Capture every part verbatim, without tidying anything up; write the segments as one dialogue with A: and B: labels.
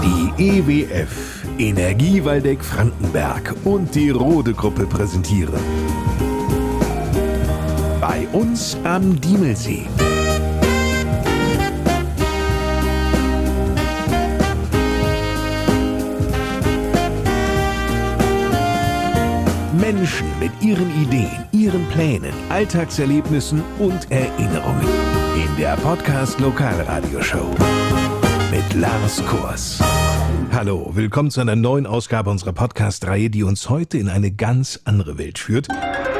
A: Die E W F, Energie Waldeck Frankenberg und die Rode Gruppe präsentieren. Bei uns am Diemelsee. Menschen mit ihren Ideen, ihren Plänen, Alltagserlebnissen und Erinnerungen. In der Podcast Lokalradioshow mit Lars Kors. Hallo, willkommen zu einer neuen Ausgabe unserer Podcast-Reihe, die uns heute in eine ganz andere Welt führt.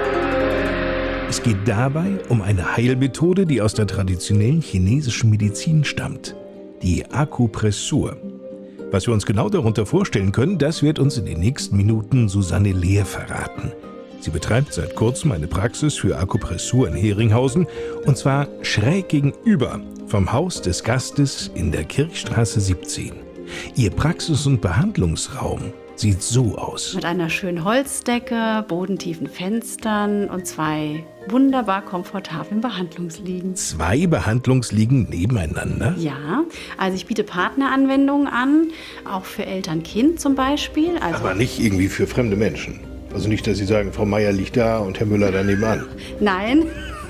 A: Es geht dabei um eine Heilmethode, die aus der traditionellen chinesischen Medizin stammt. Die Akupressur. Was wir uns genau darunter vorstellen können, das wird uns in den nächsten Minuten Susanne Lehr verraten. Sie betreibt seit kurzem eine Praxis für Akupressur in Heringhausen und zwar schräg gegenüber vom Haus des Gastes in der Kirchstraße siebzehn. Ihr Praxis- und Behandlungsraum sieht so aus.
B: Mit einer schönen Holzdecke, bodentiefen Fenstern und zwei wunderbar komfortablen Behandlungsliegen.
A: Zwei Behandlungsliegen nebeneinander?
B: Ja, also ich biete Partneranwendungen an, auch für Eltern-Kind zum Beispiel. Also
A: Aber nicht irgendwie für fremde Menschen. Also nicht, dass Sie sagen, Frau Meier liegt da und Herr Müller da nebenan.
B: Nein,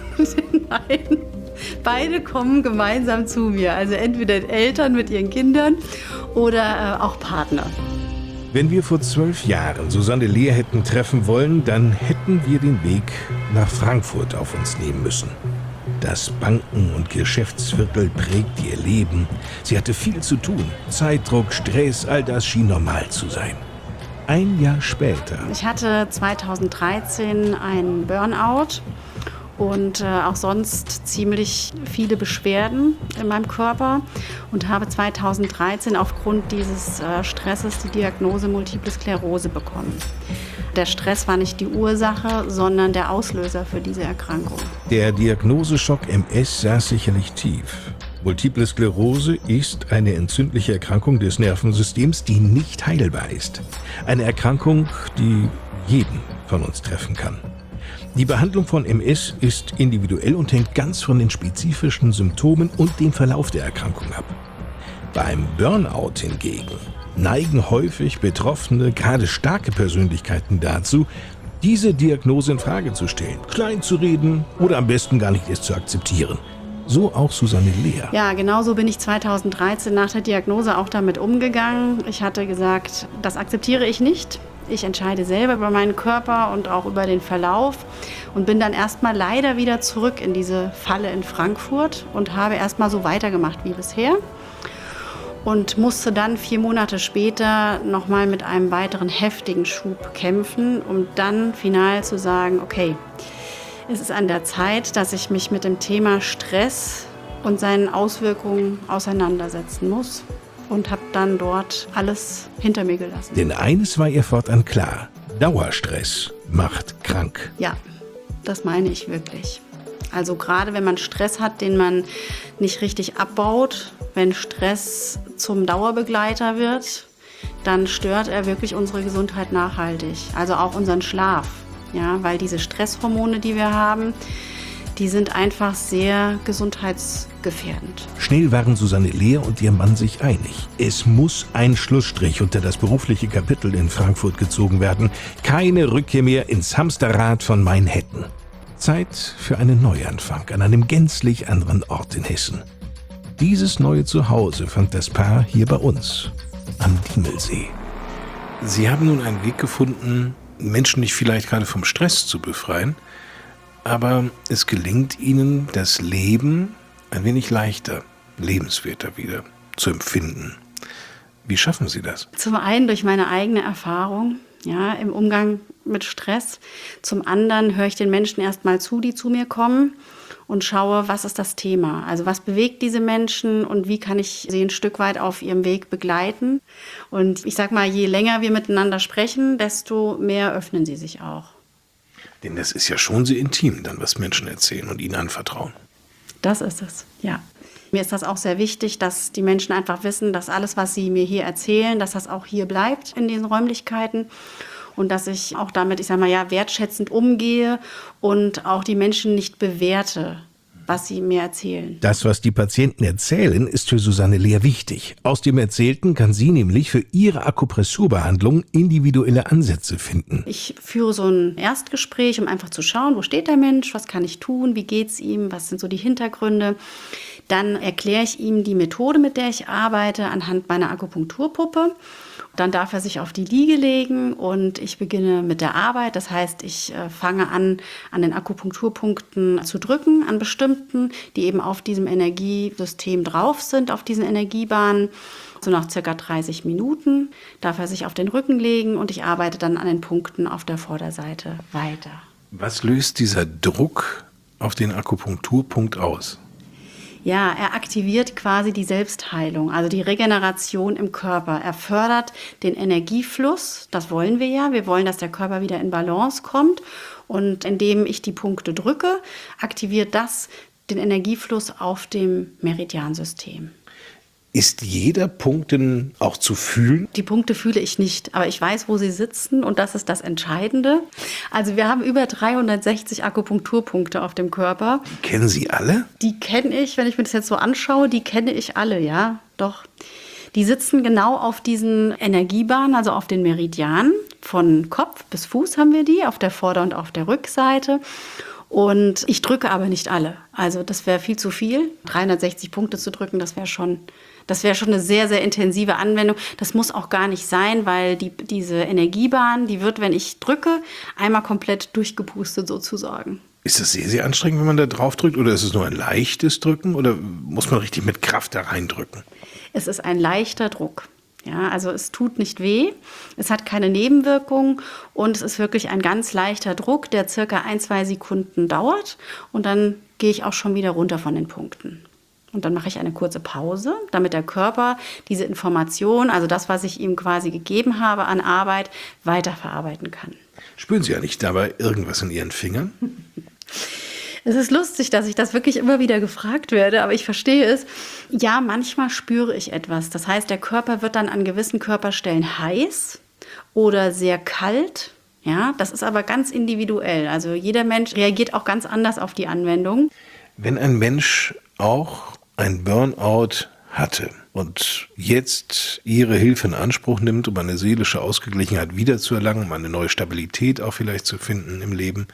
B: nein. Beide kommen gemeinsam zu mir. Also entweder Eltern mit ihren Kindern oder äh, auch Partner.
A: Wenn wir vor zwölf Jahren Susanne Lehr hätten treffen wollen, dann hätten wir den Weg nach Frankfurt auf uns nehmen müssen. Das Banken- und Geschäftsviertel prägt ihr Leben. Sie hatte viel zu tun. Zeitdruck, Stress, all das schien normal zu sein. Ein Jahr später.
B: Ich hatte zweitausenddreizehn einen Burnout und äh, auch sonst ziemlich viele Beschwerden in meinem Körper und habe zweitausenddreizehn aufgrund dieses äh, Stresses die Diagnose Multiple Sklerose bekommen. Der Stress war nicht die Ursache, sondern der Auslöser für diese Erkrankung.
A: Der Diagnoseschock M S saß sicherlich tief. Multiple Sklerose ist eine entzündliche Erkrankung des Nervensystems, die nicht heilbar ist. Eine Erkrankung, die jeden von uns treffen kann. Die Behandlung von M S ist individuell und hängt ganz von den spezifischen Symptomen und dem Verlauf der Erkrankung ab. Beim Burnout hingegen neigen häufig Betroffene, gerade starke Persönlichkeiten dazu, diese Diagnose in Frage zu stellen, klein zu reden oder am besten gar nicht erst zu akzeptieren. So auch Susanne Lehr.
B: Ja, genau so bin ich zweitausenddreizehn nach der Diagnose auch damit umgegangen. Ich hatte gesagt, das akzeptiere ich nicht. Ich entscheide selber über meinen Körper und auch über den Verlauf und bin dann erstmal leider wieder zurück in diese Falle in Frankfurt und habe erstmal so weitergemacht wie bisher und musste dann vier Monate später nochmal mit einem weiteren heftigen Schub kämpfen, um dann final zu sagen, okay, es ist an der Zeit, dass ich mich mit dem Thema Stress und seinen Auswirkungen auseinandersetzen muss. Und habe dann dort alles hinter mir gelassen.
A: Denn eines war ihr fortan klar: Dauerstress macht krank.
B: Ja, das meine ich wirklich. Also gerade wenn man Stress hat, den man nicht richtig abbaut, wenn Stress zum Dauerbegleiter wird, dann stört er wirklich unsere Gesundheit nachhaltig. Also auch unseren Schlaf. Ja, weil diese Stresshormone, die wir haben, die sind einfach sehr gesundheitsgefährdend.
A: Schnell waren Susanne Lehr und ihr Mann sich einig. Es muss ein Schlussstrich unter das berufliche Kapitel in Frankfurt gezogen werden. Keine Rückkehr mehr ins Hamsterrad von Manhattan. Zeit für einen Neuanfang an einem gänzlich anderen Ort in Hessen. Dieses neue Zuhause fand das Paar hier bei uns, am Diemelsee. Sie haben nun einen Weg gefunden, Menschen nicht vielleicht gerade vom Stress zu befreien, aber es gelingt ihnen, das Leben ein wenig leichter, lebenswerter wieder zu empfinden. Wie schaffen Sie das?
B: Zum einen durch meine eigene Erfahrung, ja, im Umgang mit Stress. Zum anderen höre ich den Menschen erstmal zu, die zu mir kommen und schaue, was ist das Thema? Also was bewegt diese Menschen und wie kann ich sie ein Stück weit auf ihrem Weg begleiten? Und ich sag mal, je länger wir miteinander sprechen, desto mehr öffnen sie sich auch.
A: Denn das ist ja schon sehr intim, dann was Menschen erzählen und ihnen anvertrauen.
B: Das ist es, ja. Mir ist das auch sehr wichtig, dass die Menschen einfach wissen, dass alles, was sie mir hier erzählen, dass das auch hier bleibt in diesen Räumlichkeiten. Und dass ich auch damit, ich sag mal, ja, wertschätzend umgehe und auch die Menschen nicht bewerte. was sie mir erzählen.
A: Das, was die Patienten erzählen, ist für Susanne Lehr wichtig. Aus dem Erzählten kann sie nämlich für ihre Akupressurbehandlung individuelle Ansätze finden.
B: Ich führe so ein Erstgespräch, um einfach zu schauen, wo steht der Mensch, was kann ich tun, wie geht's ihm, was sind so die Hintergründe. Dann erkläre ich ihm die Methode, mit der ich arbeite, anhand meiner Akupunkturpuppe. Dann darf er sich auf die Liege legen und ich beginne mit der Arbeit. Das heißt, ich äh, fange an, an den Akupunkturpunkten zu drücken, an bestimmten, die eben auf diesem Energiesystem drauf sind, auf diesen Energiebahnen. So nach circa dreißig Minuten darf er sich auf den Rücken legen und ich arbeite dann an den Punkten auf der Vorderseite weiter.
A: Was löst dieser Druck auf den Akupunkturpunkt aus?
B: Ja, er aktiviert quasi die Selbstheilung, also die Regeneration im Körper. Er fördert den Energiefluss, das wollen wir ja. Wir wollen, dass der Körper wieder in Balance kommt. Und indem ich die Punkte drücke, aktiviert das den Energiefluss auf dem Meridiansystem.
A: Ist jeder Punkt denn auch zu fühlen?
B: Die Punkte fühle ich nicht, aber ich weiß, wo sie sitzen und das ist das Entscheidende. Also wir haben über dreihundertsechzig Akupunkturpunkte auf dem Körper.
A: Kennen Sie alle?
B: Die kenne ich, wenn ich mir das jetzt so anschaue, die kenne ich alle, ja, doch. Die sitzen genau auf diesen Energiebahnen, also auf den Meridianen. Von Kopf bis Fuß haben wir die, auf der Vorder- und auf der Rückseite. Und ich drücke aber nicht alle. Also das wäre viel zu viel. dreihundertsechzig Punkte zu drücken, das wäre schon, das wäre schon eine sehr, sehr intensive Anwendung. Das muss auch gar nicht sein, weil die, diese Energiebahn, die wird, wenn ich drücke, einmal komplett durchgepustet sozusagen.
A: Ist das sehr, sehr anstrengend, wenn man da drauf drückt? Oder ist es nur ein leichtes Drücken? Oder muss man richtig mit Kraft da reindrücken?
B: Es ist ein leichter Druck. Ja, also es tut nicht weh, es hat keine Nebenwirkungen und es ist wirklich ein ganz leichter Druck, der circa ein, zwei Sekunden dauert und dann gehe ich auch schon wieder runter von den Punkten. Und dann mache ich eine kurze Pause, damit der Körper diese Information, also das, was ich ihm quasi gegeben habe an Arbeit, weiterverarbeiten kann.
A: Spüren Sie ja nicht dabei irgendwas in Ihren Fingern?
B: Es ist lustig, dass ich das wirklich immer wieder gefragt werde, aber ich verstehe es. Ja, manchmal spüre ich etwas. Das heißt, der Körper wird dann an gewissen Körperstellen heiß oder sehr kalt. Ja, das ist aber ganz individuell. Also jeder Mensch reagiert auch ganz anders auf die Anwendung.
A: Wenn ein Mensch auch ein Burnout hatte und jetzt Ihre Hilfe in Anspruch nimmt, um eine seelische Ausgeglichenheit wiederzuerlangen, um eine neue Stabilität auch vielleicht zu finden im Leben,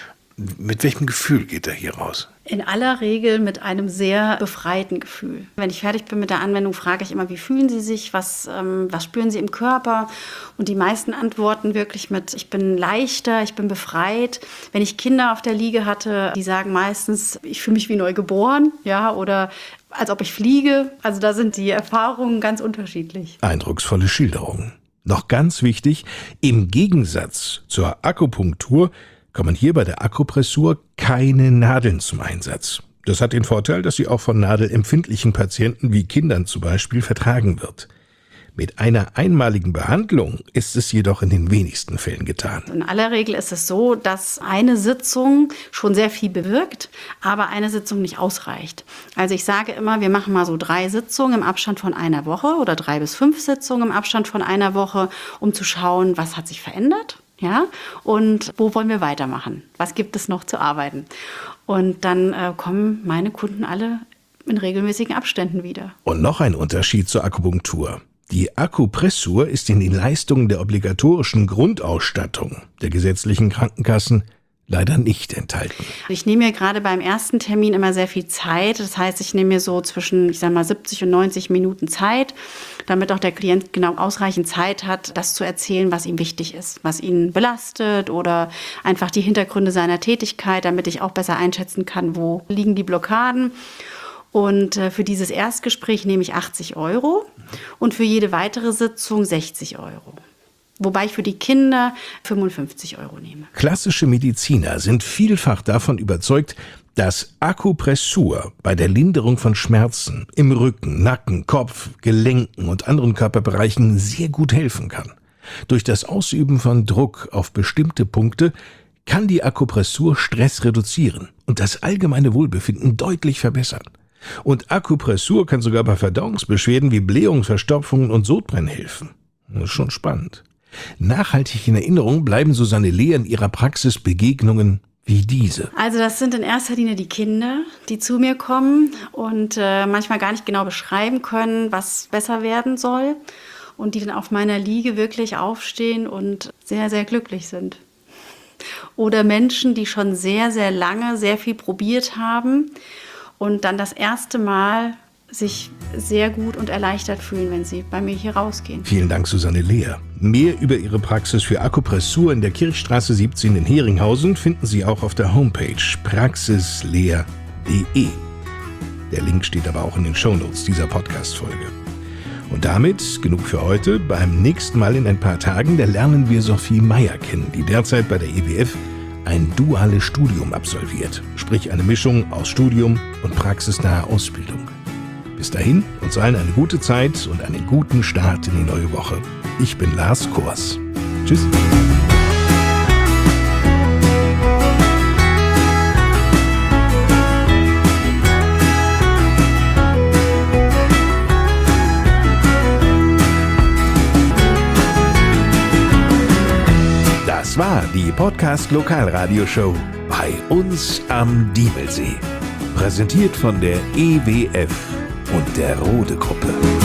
A: mit welchem Gefühl geht er hier raus?
B: In aller Regel mit einem sehr befreiten Gefühl. Wenn ich fertig bin mit der Anwendung, frage ich immer, wie fühlen Sie sich, was, ähm, was spüren Sie im Körper? Und die meisten antworten wirklich mit, ich bin leichter, ich bin befreit. Wenn ich Kinder auf der Liege hatte, die sagen meistens, ich fühle mich wie neu geboren, ja, oder als ob ich fliege. Also da sind die Erfahrungen ganz unterschiedlich.
A: Eindrucksvolle Schilderungen. Noch ganz wichtig, im Gegensatz zur Akupunktur kommen hier bei der Akupressur keine Nadeln zum Einsatz. Das hat den Vorteil, dass sie auch von nadelempfindlichen Patienten wie Kindern zum Beispiel vertragen wird. Mit einer einmaligen Behandlung ist es jedoch in den wenigsten Fällen getan.
B: In aller Regel ist es so, dass eine Sitzung schon sehr viel bewirkt, aber eine Sitzung nicht ausreicht. Also ich sage immer, wir machen mal so drei Sitzungen im Abstand von einer Woche oder drei bis fünf Sitzungen im Abstand von einer Woche, um zu schauen, was hat sich verändert. Ja, und wo wollen wir weitermachen? Was gibt es noch zu arbeiten? Und dann äh, kommen meine Kunden alle in regelmäßigen Abständen wieder.
A: Und noch ein Unterschied zur Akupunktur. Die Akupressur ist in den Leistungen der obligatorischen Grundausstattung der gesetzlichen Krankenkassen leider nicht enthalten.
B: Ich nehme mir gerade beim ersten Termin immer sehr viel Zeit. Das heißt, ich nehme mir so zwischen, ich sag mal, siebzig und neunzig Minuten Zeit, damit auch der Klient genau ausreichend Zeit hat, das zu erzählen, was ihm wichtig ist, was ihn belastet oder einfach die Hintergründe seiner Tätigkeit, damit ich auch besser einschätzen kann, wo liegen die Blockaden. Und für dieses Erstgespräch nehme ich achtzig Euro und für jede weitere Sitzung sechzig Euro. Wobei ich für die Kinder fünfundfünfzig Euro nehme.
A: Klassische Mediziner sind vielfach davon überzeugt, dass Akupressur bei der Linderung von Schmerzen im Rücken, Nacken, Kopf, Gelenken und anderen Körperbereichen sehr gut helfen kann. Durch das Ausüben von Druck auf bestimmte Punkte kann die Akupressur Stress reduzieren und das allgemeine Wohlbefinden deutlich verbessern. Und Akupressur kann sogar bei Verdauungsbeschwerden wie Blähungen, Verstopfungen und Sodbrennen helfen. Das ist schon spannend. Nachhaltig in Erinnerung bleiben Susanne Lehr in ihrer Praxis Begegnungen wie diese.
B: Also das sind in erster Linie die Kinder, die zu mir kommen und äh, manchmal gar nicht genau beschreiben können, was besser werden soll. Und die dann auf meiner Liege wirklich aufstehen und sehr, sehr glücklich sind. Oder Menschen, die schon sehr, sehr lange sehr viel probiert haben und dann das erste Mal sich sehr gut und erleichtert fühlen, wenn sie bei mir hier rausgehen.
A: Vielen Dank, Susanne Lehr. Mehr über ihre Praxis für Akupressur in der Kirchstraße siebzehn in Heringhausen finden Sie auch auf der Homepage praxislehr punkt de. Der Link steht aber auch in den Shownotes dieser Podcast-Folge. Und damit genug für heute. Beim nächsten Mal in ein paar Tagen, da lernen wir Sophie Meyer kennen, die derzeit bei der E W F ein duales Studium absolviert. Sprich eine Mischung aus Studium und praxisnaher Ausbildung. Bis dahin, uns allen eine gute Zeit und einen guten Start in die neue Woche. Ich bin Lars Kors. Tschüss. Das war die Podcast-Lokalradioshow bei uns am Diemelsee. Präsentiert von der E W F und der Rode Gruppe.